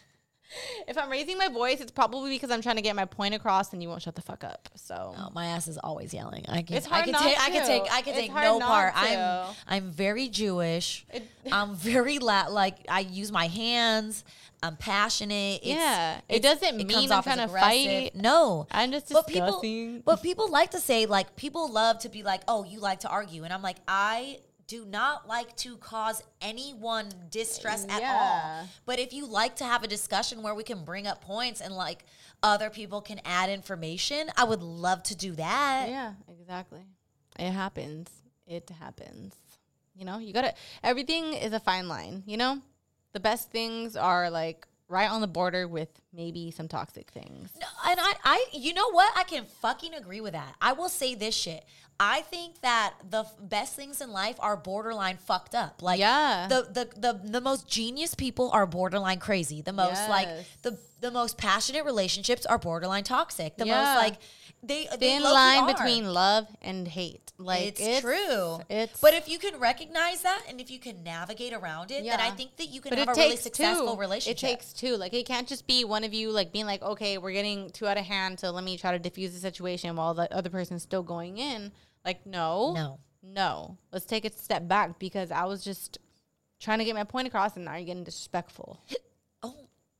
If I'm raising my voice, it's probably because I'm trying to get my point across and you won't shut the fuck up. So no, my ass is always yelling. I can it's hard I can not take to. I can take I can it's take no part. To. I'm I'm very Jewish. It, I'm very la- like I use my hands. I'm passionate. It's, yeah, it's, it doesn't it mean I'm trying to fight. No, I'm just but discussing. People, but people like to say like people love to be like, oh, you like to argue, and I'm like, I do not like to cause anyone distress at yeah. all. But if you like to have a discussion where we can bring up points and like other people can add information, I would love to do that. Yeah, exactly. It happens. It happens. You know, you gotta. Everything is a fine line. You know. The best things are like right on the border with maybe some toxic things. No, and I, I, you know what? I can fucking agree with that. I will say this shit. I think that the f- best things in life are borderline fucked up. Like, yeah. the, the the the most genius people are borderline crazy. The most yes. like the the most passionate relationships are borderline toxic. The Yeah. most like they they Thin low-key line are. between love and hate. Like it's, it's, true. It's but if you can recognize that and if you can navigate around it, Yeah. then I think that you can But have it a really takes successful two. relationship. It takes two. Like it can't just be one of you like being like, okay, we're getting too out of hand, so let me try to diffuse the situation while the other person's still going in. Like no, No. no. Let's take a step back because I was just trying to get my point across, and now you're getting disrespectful. Oh,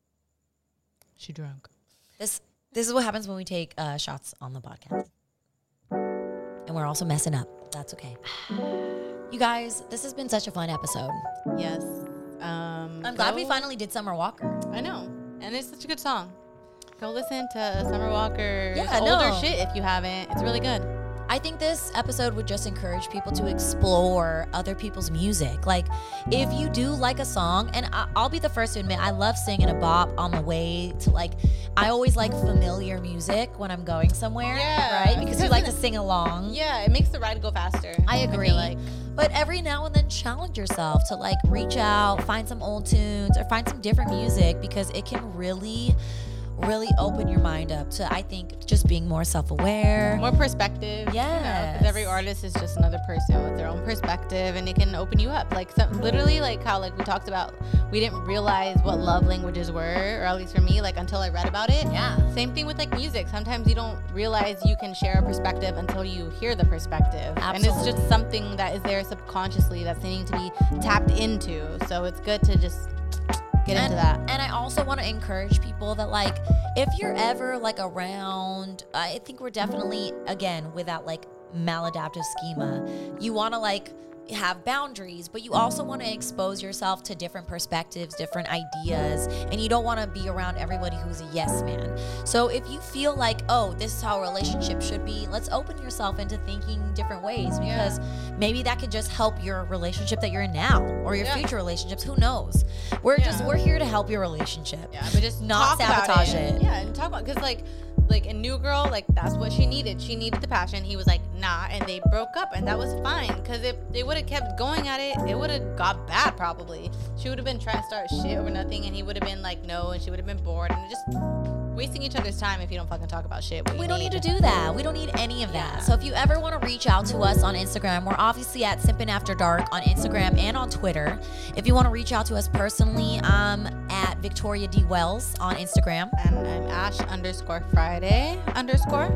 She drunk. this this is what happens when we take uh, shots on the podcast, and we're also messing up. That's okay. You guys, this has been such a fun episode. Yes. Um, I'm glad we go- finally did Summer Walker. I know, and it's such a good song. Go listen to Summer Walker's Yeah, older no. shit if you haven't. It's really good. I think this episode would just encourage people to explore other people's music. Like, if you do like a song, and I- I'll be the first to admit, I love singing a bop on the way to, like, I always like familiar music when I'm going somewhere, Yeah, right? Because you because like to it- sing along. Yeah, it makes the ride go faster. I feel agree. like. But every now and then challenge yourself to, like, reach out, find some old tunes, or find some different music, because it can really, really open your mind up to, I think, just being more self-aware. More perspective. Yes. Because every artist is just another person with their own perspective, and it can open you up. Like, some, literally, like how, like, we talked about, we didn't realize what love languages were, or at least for me, like, until I read about it. Yeah. Same thing with, like, music. Sometimes you don't realize you can share a perspective until you hear the perspective. And it's Absolutely. just something that is there subconsciously that's needing to be tapped into. So it's good to just get and, into that. And I also want to encourage people that, like, if you're ever like around, I think we're definitely, again, with that like maladaptive schema, you want to like have boundaries, but you also want to expose yourself to different perspectives, different ideas, and you don't want to be around everybody who's a yes man. So if you feel like, oh, this is how a relationship should be, let's open yourself into thinking different ways, because maybe that could just help your relationship that you're in now, or your Yeah. future relationships. Who knows? We're just Yeah. we're here to help your relationship. Yeah, but just not talk about sabotage it. Yeah, and talk about, because like like in New Girl, like that's what she needed. She needed the passion. He was like, nah, and they broke up, and that was fine. Because if they would have kept going at it, it would have got bad probably. She would have been trying to start shit over nothing, and he would have been like, no, and she would have been bored, and just wasting each other's time if you don't fucking talk about shit. what you We don't need to do that. We don't need any of that. So if you ever want to reach out to us on Instagram, we're obviously at Simpin' After Dark on Instagram and on Twitter. If you want to reach out to us personally, I'm at Victoria D. Wells on Instagram. And I'm Ash underscore Friday underscore.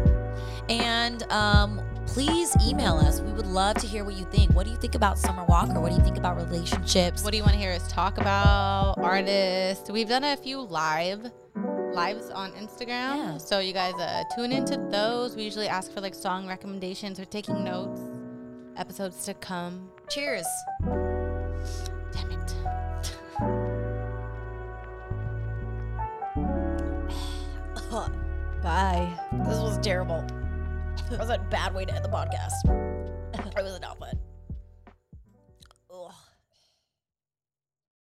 And um, please email us. We would love to hear what you think. What do you think about Summer Walker? What do you think about relationships? What do you want to hear us talk about? Artists. We've done a few live lives on Instagram. Yeah. So you guys uh, tune into those. We usually ask for like song recommendations or taking notes. Episodes to come. Cheers. Damn it. Bye. This was terrible. That was a bad way to end the podcast. It was a no.